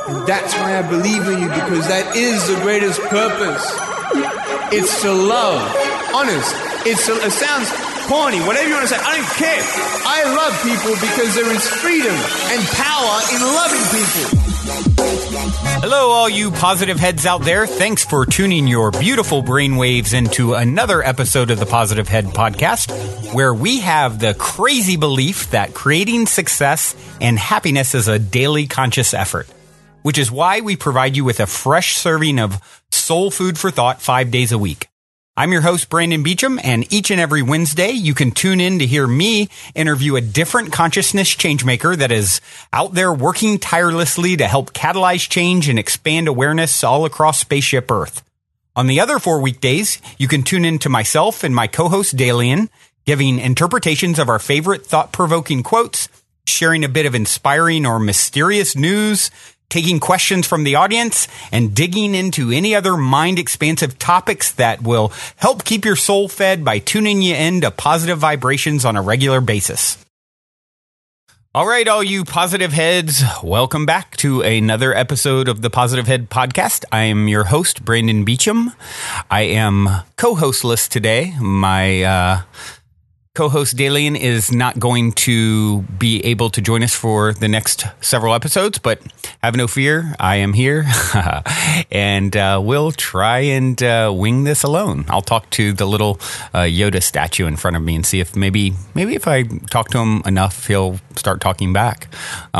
And that's why I believe in you, because that is the greatest purpose. It's to love. Honest. It sounds corny, whatever you want to say. I don't care. I love people because there is freedom and power in loving people. Hello, all you positive heads out there. Thanks for tuning your beautiful brainwaves into another episode of the Positive Head Podcast, where we have the crazy belief that creating success and happiness is a daily conscious effort, which is why we provide you with a fresh serving of soul food for thought 5 days a week. I'm your host, Brandon Beecham, and each and every Wednesday, you can tune in to hear me interview a different consciousness changemaker that is out there working tirelessly to help catalyze change and expand awareness all across Spaceship Earth. On the other 4 weekdays, you can tune in to myself and my co-host, Dalian, giving interpretations of our favorite thought-provoking quotes, sharing a bit of inspiring or mysterious news, taking questions from the audience, and digging into any other mind-expansive topics that will help keep your soul fed by tuning you in to positive vibrations on a regular basis. All right, all you positive heads, welcome back to another episode of the Positive Head Podcast. I am your host, Brandon Beecham. I am co-hostless today. My co-host Dalian is not going to be able to join us for the next several episodes, but have no fear, I am here, and we'll try and wing this alone. I'll talk to the little Yoda statue in front of me and see if maybe if I talk to him enough, he'll start talking back.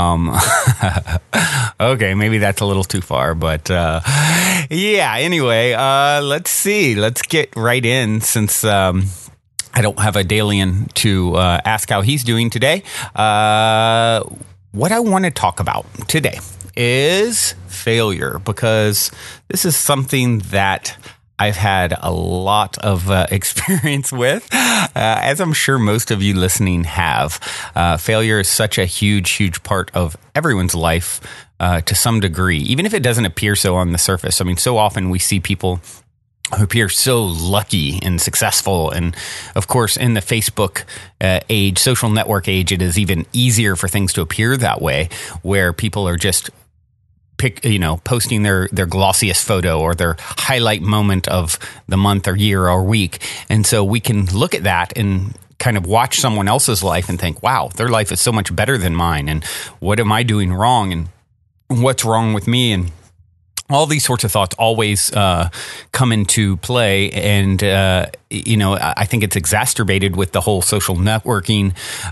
Okay, maybe that's a little too far, but yeah. Anyway, let's see. Let's get right in since I don't have a Dalian to ask how he's doing today. What I want to talk about today is failure, because this is something that I've had a lot of experience with, as I'm sure most of you listening have. Failure is such a huge part of everyone's life to some degree, even if it doesn't appear so on the surface. I mean, so often we see people who appear so lucky and successful. And of course, in the Facebook age, social network age, it is even easier for things to appear that way, where people are just posting their glossiest photo or their highlight moment of the month or year or week. And so we can look at that and kind of watch someone else's life and think, wow, their life is so much better than mine. And what am I doing wrong? And what's wrong with me? And all these sorts of thoughts always come into play, and I think it's exacerbated with the whole social networking,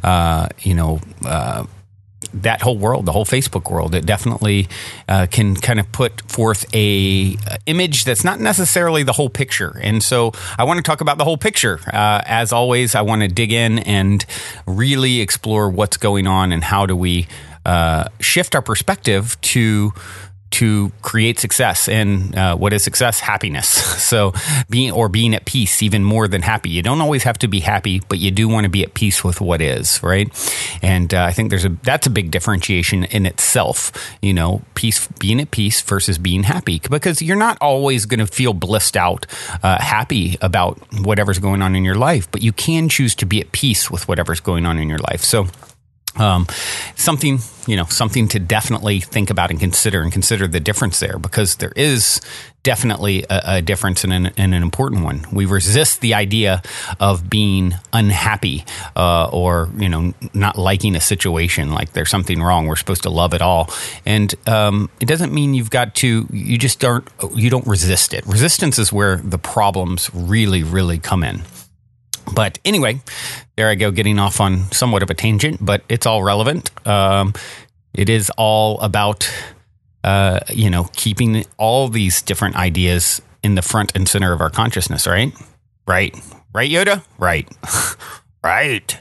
that whole world, the whole Facebook world. It definitely can kind of put forth a image that's not necessarily the whole picture. And so I want to talk about the whole picture. As always, I want to dig in and really explore what's going on and how do we shift our perspective to create success. And what is success? Happiness. So being at peace, even more than happy. You don't always have to be happy, but you do want to be at peace with what is, right? And I think that's a big differentiation in itself. Peace, being at peace versus being happy, because you're not always going to feel blissed out, happy about whatever's going on in your life, but you can choose to be at peace with whatever's going on in your life. So something to definitely think about and consider the difference there, because there is definitely a difference and an important one. We resist the idea of being unhappy, or, not liking a situation, like there's something wrong. We're supposed to love it all. And, it doesn't mean you don't resist it. Resistance is where the problems really, really come in. But anyway, there I go, getting off on somewhat of a tangent, but it's all relevant. It is all about, keeping all these different ideas in the front and center of our consciousness, right? Right. Right, Yoda? Right. Right.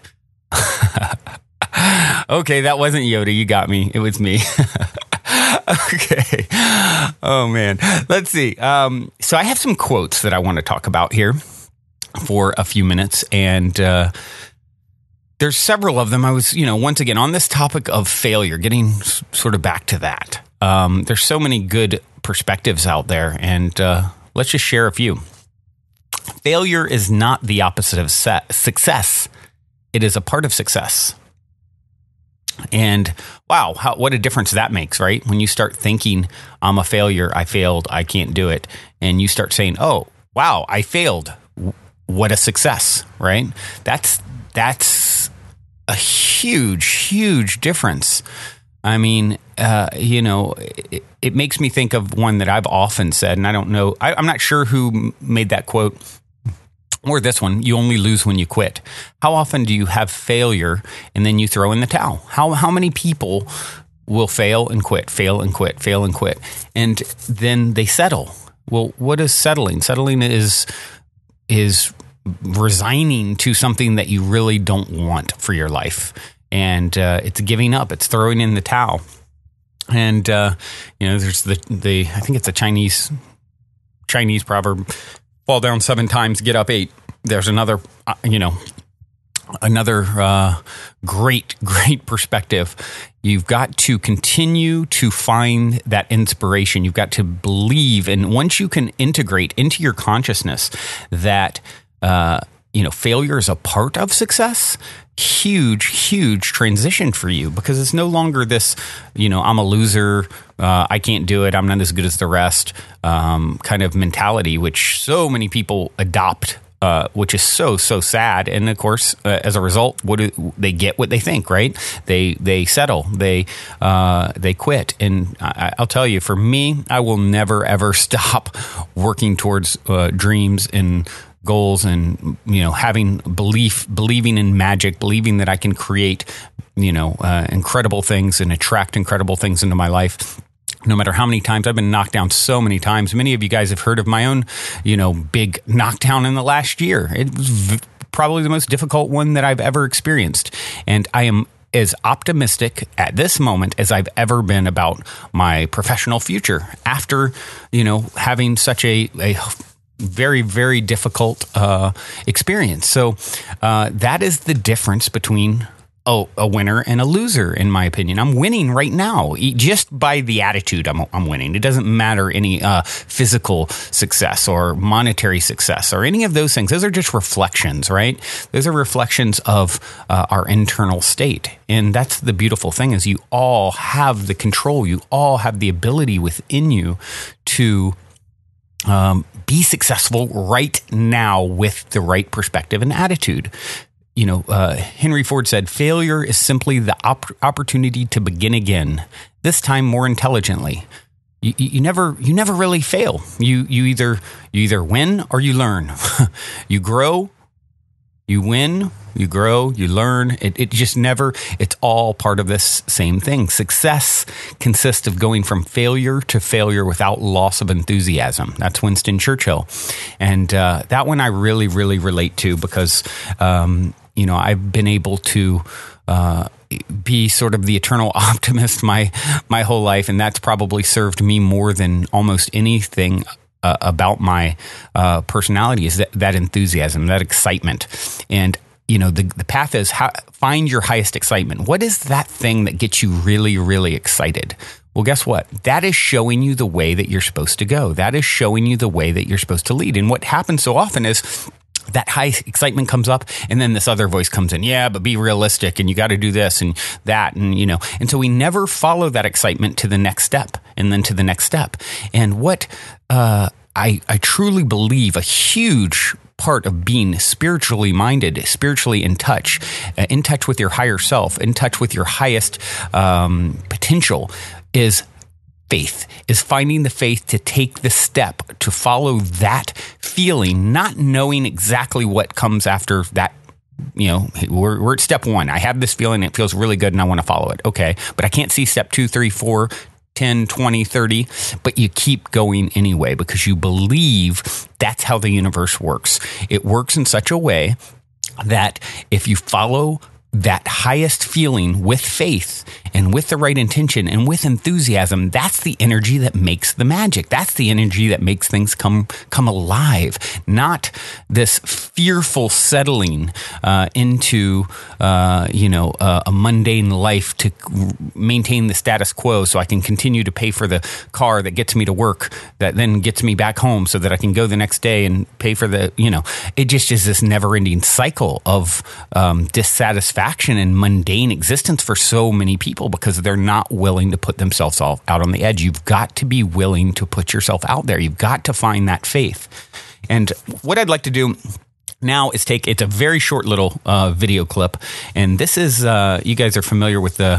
Okay, that wasn't Yoda. You got me. It was me. Okay. Oh, man. Let's see. So I have some quotes that I want to talk about here for a few minutes, and there's several of them. I was, once again, on this topic of failure, getting sort of back to that. There's so many good perspectives out there, and let's just share a few. Failure is not the opposite of success. It is a part of success. And wow, what a difference that makes, right? When you start thinking, I'm a failure, I failed, I can't do it. And you start saying, oh, wow, I failed. What a success, right? That's a huge, huge difference. I mean, it makes me think of one that I've often said, and I don't know, I'm not sure who made that quote. Or this one, you only lose when you quit. How often do you have failure and then you throw in the towel? How many people will fail and quit, fail and quit, fail and quit, and then they settle? Well, what is settling? Settling is resigning to something that you really don't want for your life, and it's giving up. It's throwing in the towel. And there's the I think it's a Chinese proverb. Fall down 7 times, get up 8. There's another great perspective. You've got to continue to find that inspiration. You've got to believe. And once you can integrate into your consciousness that, failure is a part of success, huge transition for you, because it's no longer this, I'm a loser, I can't do it, I'm not as good as the rest, kind of mentality, which so many people adopt, which is so sad. And of course, as a result, they get what they think, right? They settle, they quit. And I'll tell you, for me, I will never ever stop working towards dreams and goals, and believing in magic, believing that I can create incredible things and attract incredible things into my life. No matter how many times I've been knocked down, so many times. Many of you guys have heard of my own big knockdown in the last year. It was probably the most difficult one that I've ever experienced, and I am as optimistic at this moment as I've ever been about my professional future after having such a very, very difficult experience. So that is the difference between a winner and a loser, in my opinion. I'm winning right now, just by the attitude I'm winning. It doesn't matter any physical success or monetary success or any of those things. Those are just reflections, right? Those are reflections of our internal state. And that's the beautiful thing, is you all have the control. You all have the ability within you to be successful right now with the right perspective and attitude. Henry Ford said, failure is simply the opportunity to begin again, this time more intelligently. You never really fail. You either win or you learn. You grow, you win, you grow, you learn. It just never, it's all part of this same thing. Success consists of going from failure to failure without loss of enthusiasm. That's Winston Churchill. And that one I really, really relate to, because, I've been able to be sort of the eternal optimist my whole life. And that's probably served me more than almost anything about my personality, is that enthusiasm, that excitement. And the path is find your highest excitement. What is that thing that gets you really, really excited? Well, guess what? That is showing you the way that you're supposed to go. That is showing you the way that you're supposed to lead. And what happens so often is that high excitement comes up, and then this other voice comes in. Yeah, but be realistic, and you got to do this and that, and so we never follow that excitement to the next step, and then to the next step. And what I truly believe a huge part of being spiritually minded, spiritually in touch with your higher self, in touch with your highest potential, is faith, is finding the faith to take the step, to follow that feeling, not knowing exactly what comes after that. We're at step 1. I have this feeling, it feels really good, and I want to follow it. Okay, but I can't see step 2, 3, 4, 10, 20, 30, but you keep going anyway, because you believe that's how the universe works. It works in such a way that if you follow that highest feeling with faith and with the right intention and with enthusiasm, that's the energy that makes the magic. That's the energy that makes things come alive, not this fearful settling into a mundane life to maintain the status quo so I can continue to pay for the car that gets me to work, that then gets me back home so that I can go the next day and pay for it just is this never-ending cycle of dissatisfaction and mundane existence for so many people because they're not willing to put themselves out on the edge. You've got to be willing to put yourself out there. You've got to find that faith. And what I'd like to do now is it's a very short little video clip, and this is you guys are familiar with the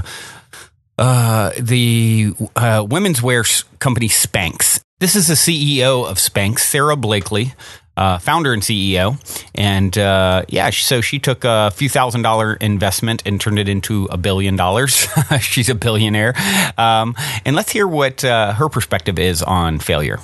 women's wear company Spanx. This is the CEO of Spanx, Sarah Blakely, founder and CEO. And so she took a few $1,000 investment and turned it into $1 billion. She's a billionaire. And let's hear what her perspective is on failure.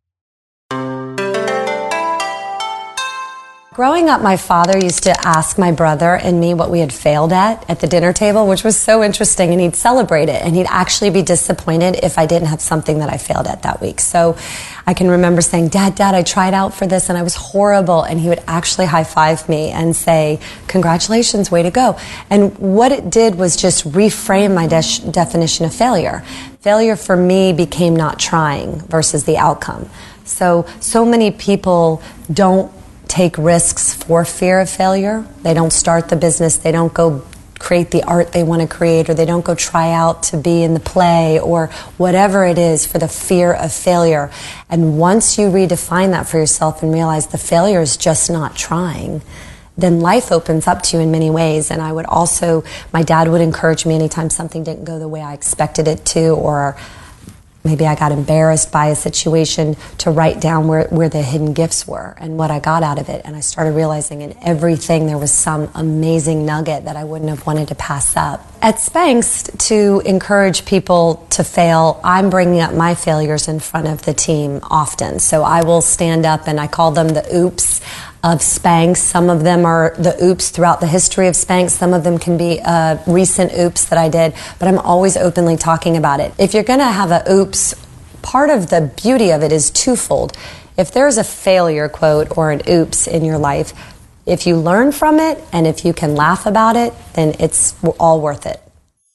Growing up, my father used to ask my brother and me what we had failed at the dinner table, which was so interesting, and he'd celebrate it, and he'd actually be disappointed if I didn't have something that I failed at that week. So I can remember saying, Dad, I tried out for this and I was horrible, and he would actually high-five me and say, congratulations, way to go. And what it did was just reframe my definition of failure. Failure for me became not trying versus the outcome. So many people don't take risks for fear of failure. They don't start the business. They don't go create the art they want to create, or they don't go try out to be in the play or whatever it is for the fear of failure. And once you redefine that for yourself and realize the failure is just not trying, then life opens up to you in many ways. And I would also, my dad would encourage me anytime something didn't go the way I expected it to, or maybe I got embarrassed by a situation, to write down where the hidden gifts were and what I got out of it. And I started realizing in everything there was some amazing nugget that I wouldn't have wanted to pass up. At Spanx, to encourage people to fail, I'm bringing up my failures in front of the team often. So I will stand up and I call them the oops of Spanx. Some of them are the oops throughout the history of Spanx. Some of them can be recent oops that I did, but I'm always openly talking about it. If you're going to have a oops, part of the beauty of it is twofold. If there's a failure quote or an oops in your life, if you learn from it and if you can laugh about it, then it's all worth it.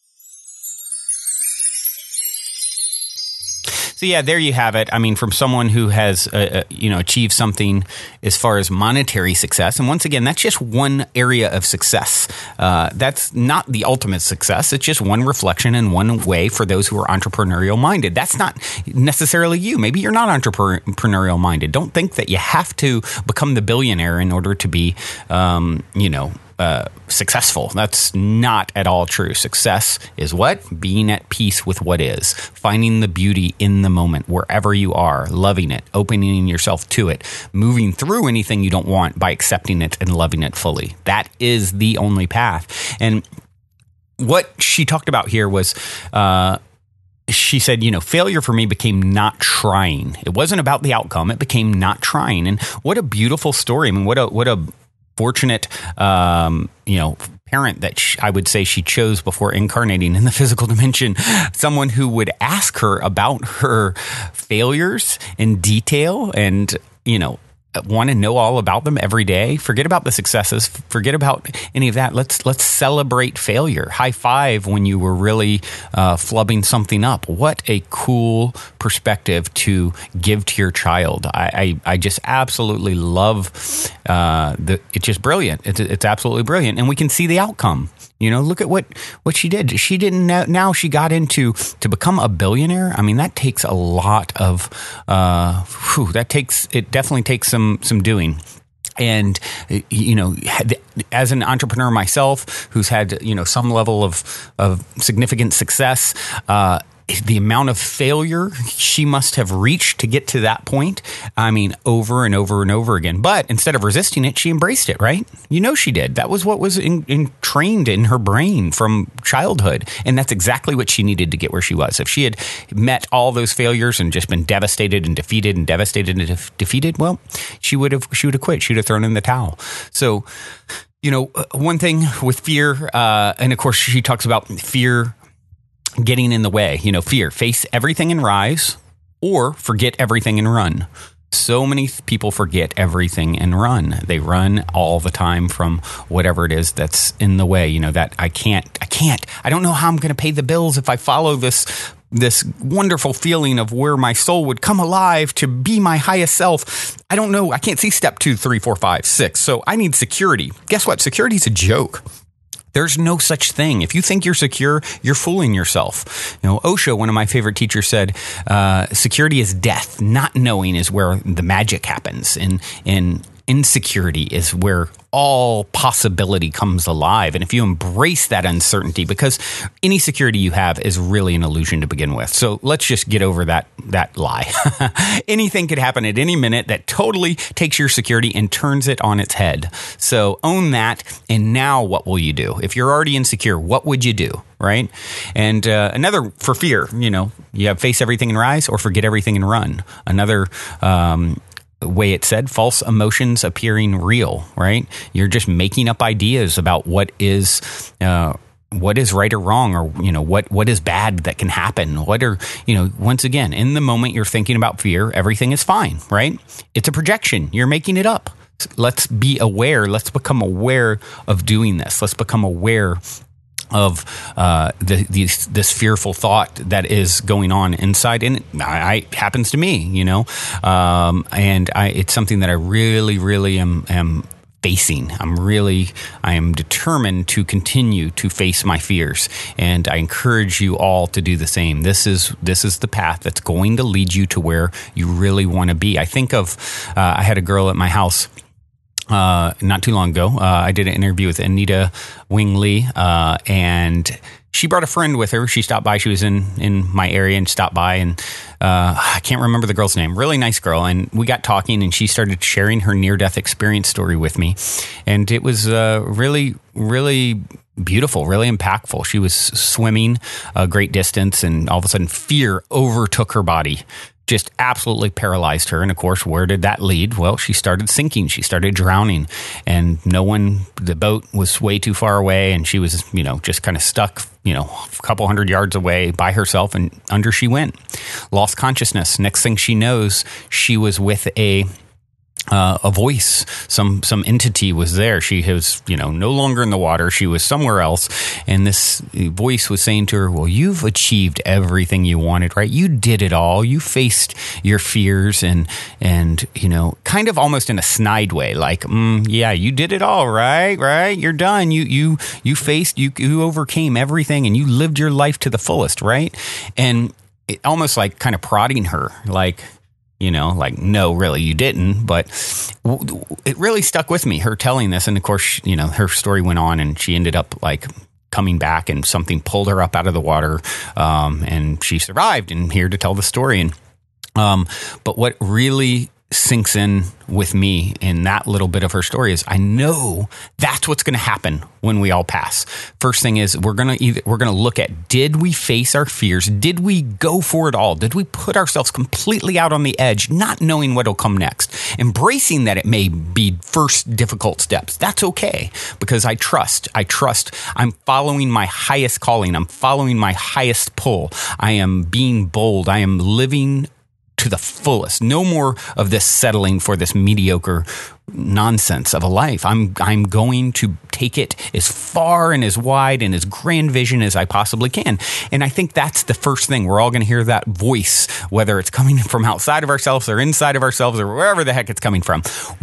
So yeah, there you have it. I mean, from someone who has, achieved something as far as monetary success. And once again, that's just one area of success. That's not the ultimate success. It's just one reflection and one way for those who are entrepreneurial minded. That's not necessarily you. Maybe you're not entrepreneurial minded. Don't think that you have to become the billionaire in order to be, successful. That's not at all true. Success is what? Being at peace with what is. Finding the beauty in the moment, wherever you are, loving it, opening yourself to it, moving through anything you don't want by accepting it and loving it fully. That is the only path. And what she talked about here was, she said, failure for me became not trying. It wasn't about the outcome. It became not trying. And what a beautiful story. I mean, what a fortunate, parent that I would say she chose before incarnating in the physical dimension, someone who would ask her about her failures in detail and, want to know all about them every day. Forget about the successes. Forget about any of that. Let's celebrate failure. High five when you were really flubbing something up. What a cool perspective to give to your child. I just absolutely love it's just brilliant. It's absolutely brilliant, and we can see the outcome. Look at what she did. She didn't know. Now she got to become a billionaire. I mean, that takes a lot of, it definitely takes some doing. And, as an entrepreneur myself, who's had, some level of significant success, the amount of failure she must have reached to get to that point, I mean, over and over and over again. But instead of resisting it, she embraced it, right? She did. That was what was trained in her brain from childhood. And that's exactly what she needed to get where she was. If she had met all those failures and just been devastated and defeated and devastated and defeated, well, she would have quit. She would have thrown in the towel. So, one thing with fear, and of course she talks about fear getting in the way. Fear, face everything and rise, or forget everything and run. So many people forget everything and run. They run all the time from whatever it is that's in the way. That I don't know how I'm going to pay the bills if I follow this wonderful feeling of where my soul would come alive to be my highest self. I don't know. I can't see step 2, 3, 4, 5, 6. So I need security. Guess what? Security is a joke. There's no such thing. If you think you're secure, you're fooling yourself. Osho, one of my favorite teachers, said, security is death. Not knowing is where the magic happens. And insecurity is where all possibility comes alive. And if you embrace that uncertainty, because any security you have is really an illusion to begin with. So let's just get over that lie. Anything could happen at any minute that totally takes your security and turns it on its head. So own that. And now what will you do? If you're already insecure, what would you do? Right? And another for fear, you have face everything and rise, or forget everything and run. Another way it said, false emotions appearing real, right? You're just making up ideas about what is right or wrong, or, what is bad that can happen. Once again, in the moment you're thinking about fear, everything is fine, right? It's a projection. You're making it up. Let's be aware. Let's become aware of doing this. Let's become aware of this fearful thought that is going on inside, and it happens to me, and it's something that I really am facing. I am determined to continue to face my fears, and I encourage you all to do the same. This is the path that's going to lead you to where you really want to be. I think of I had a girl at my house not too long ago. I did an interview with Anita Wing Lee, and she brought a friend with her. She stopped by. She was in my area and stopped by, and I can't remember the girl's name. Really nice girl. And we got talking, and she started sharing her near-death experience story with me. And it was really, really beautiful, really impactful. She was swimming a great distance, and all of a sudden fear overtook her body. Just absolutely paralyzed her. And of course, where did that lead? Well, she started sinking. She started drowning, and the boat was way too far away, and she was, just kind of stuck, a couple hundred yards away by herself, and under she went. Lost consciousness. Next thing she knows, she was with a voice, some entity was there. She was, no longer in the water. She was somewhere else. And this voice was saying to her, well, you've achieved everything you wanted, right? You did it all. You faced your fears and, kind of almost in a snide way, like, yeah, you did it all, right? You're done. You faced, you overcame everything, and you lived your life to the fullest, right? And it almost like kind of prodding her, like, no, really, you didn't. But it really stuck with me, her telling this. And of course, her story went on, and she ended up like coming back, and something pulled her up out of the water. And she survived, and here to tell the story. And, but what really sinks in with me in that little bit of her story is I know that's what's going to happen when we all pass. First thing is we're going to look at, did we face our fears? Did we go for it all? Did we put ourselves completely out on the edge, not knowing what'll come next, embracing that it may be first difficult steps? That's okay, because I trust I'm following my highest calling. I'm following my highest pull. I am being bold. I am living to the fullest. No more of this settling for this mediocre nonsense of a life. I'm going to take it as far and as wide and as grand vision as I possibly can. And I think that's the first thing. We're all going to hear that voice, whether it's coming from outside of ourselves or inside of ourselves or wherever the heck it's coming from.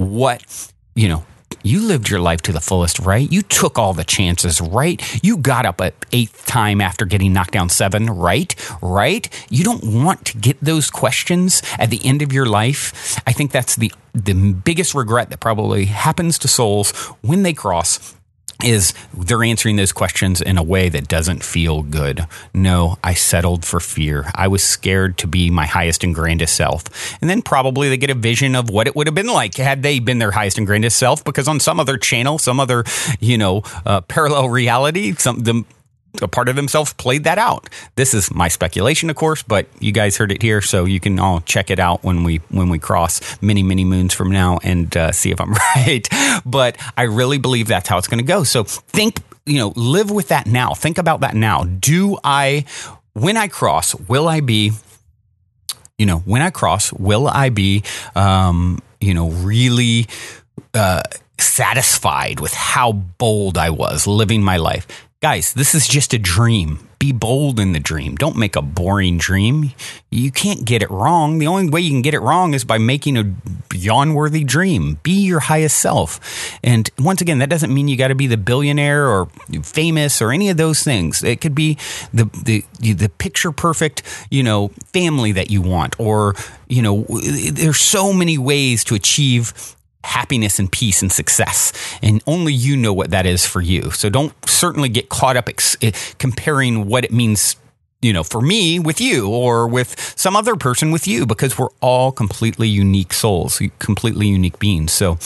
You lived your life to the fullest, right? You took all the chances, right? You got up at 8th time after getting knocked down 7, right? You don't want to get those questions at the end of your life. I think that's the biggest regret that probably happens to souls when they cross, is they're answering those questions in a way that doesn't feel good. No, I settled for fear. I was scared to be my highest and grandest self. And then probably they get a vision of what it would have been like had they been their highest and grandest self, because on some other channel, some other, parallel reality, a part of themselves played that out. This is my speculation, of course, but you guys heard it here, so you can all check it out when we cross many, many moons from now and see if I'm right. But I really believe that's how it's going to go. So think live with that now. Think about that now. When I cross, will I be, really satisfied with how bold I was living my life? Guys, this is just a dream. Be bold in the dream. Don't make a boring dream. You can't get it wrong. The only way you can get it wrong is by making a yawn-worthy dream. Be your highest self. And once again, that doesn't mean you got to be the billionaire or famous or any of those things. It could be the picture perfect, family that you want, or, there's so many ways to achieve happiness and peace and success, and only you know what that is for you. So don't certainly get caught up comparing what it means, for me with you, or with some other person with you, because we're all completely unique souls, completely unique beings. So,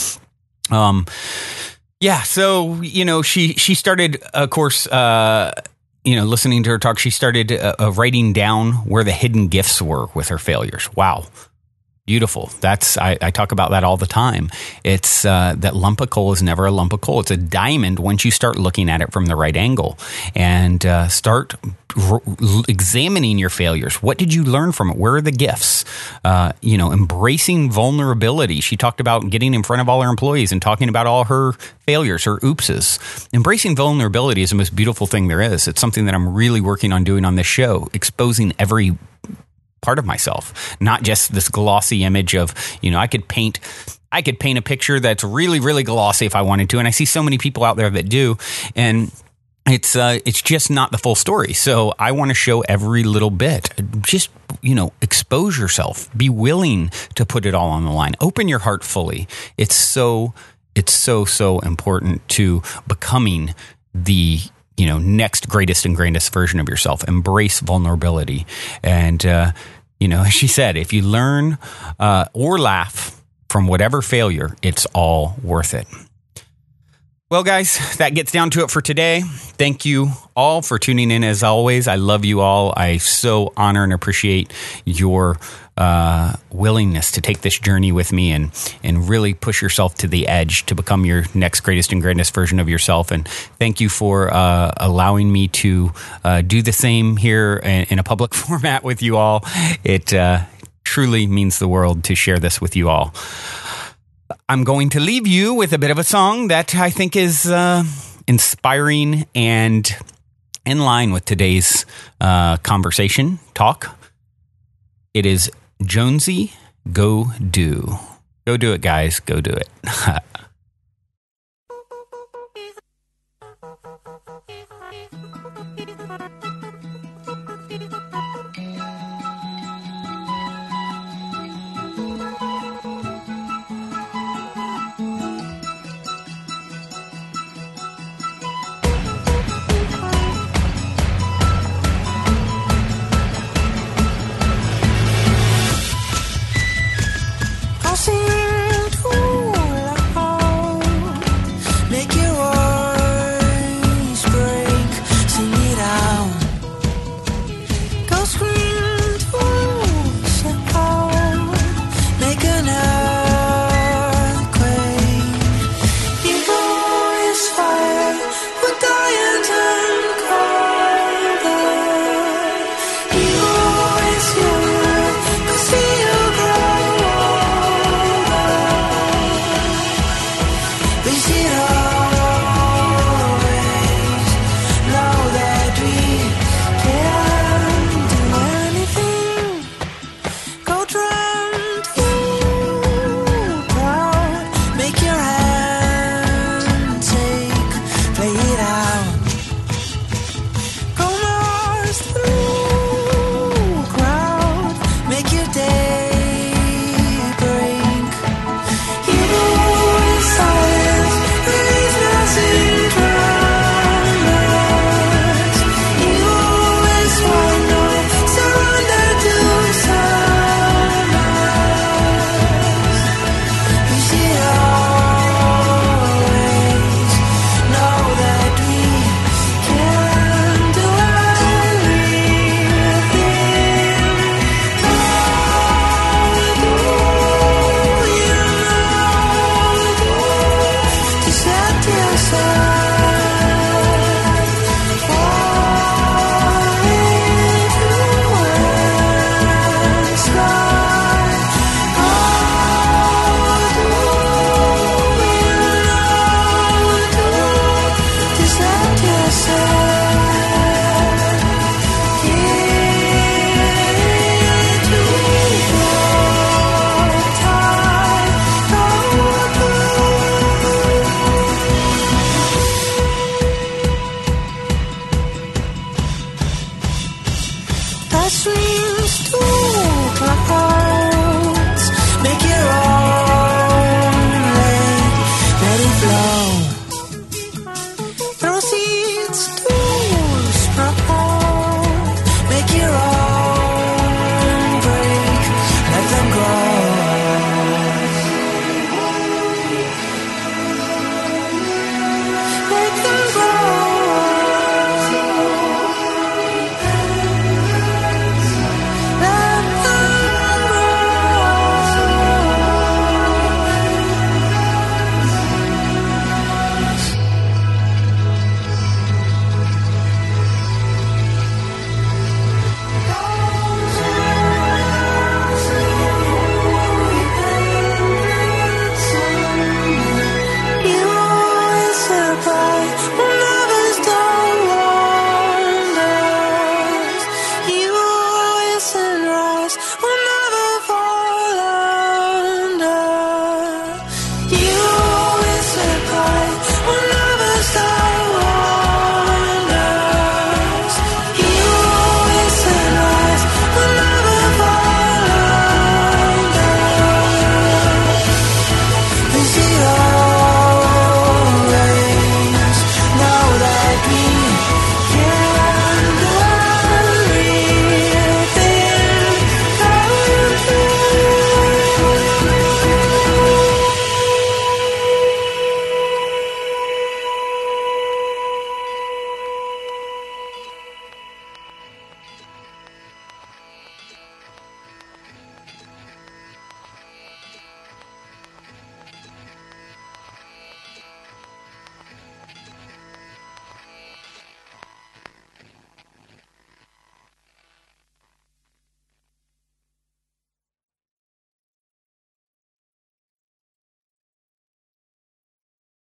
she started, of course, listening to her talk, she started writing down where the hidden gifts were with her failures. Wow. Beautiful. I talk about that all the time. It's that lump of coal is never a lump of coal. It's a diamond once you start looking at it from the right angle, and start examining your failures. What did you learn from it? Where are the gifts? Embracing vulnerability. She talked about getting in front of all her employees and talking about all her failures, her oopses. Embracing vulnerability is the most beautiful thing there is. It's something that I'm really working on doing on this show, exposing every part of myself, not just this glossy image of, I could paint a picture that's really, really glossy if I wanted to. And I see so many people out there that do. And it's just not the full story. So I want to show every little bit. Just, expose yourself. Be willing to put it all on the line. Open your heart fully. It's so important to becoming the next greatest and greatest version of yourself. Embrace vulnerability. And, as she said, if you learn or laugh from whatever failure, it's all worth it. Well, guys, that gets down to it for today. Thank you all for tuning in. As always, I love you all. I so honor and appreciate your willingness to take this journey with me and really push yourself to the edge to become your next greatest and greatest version of yourself. And thank you for allowing me to do the same here in a public format with you all. It truly means the world to share this with you all. I'm going to leave you with a bit of a song that I think is inspiring and in line with today's talk. It is Jonesy, Go Do. Go do it, guys. Go do it.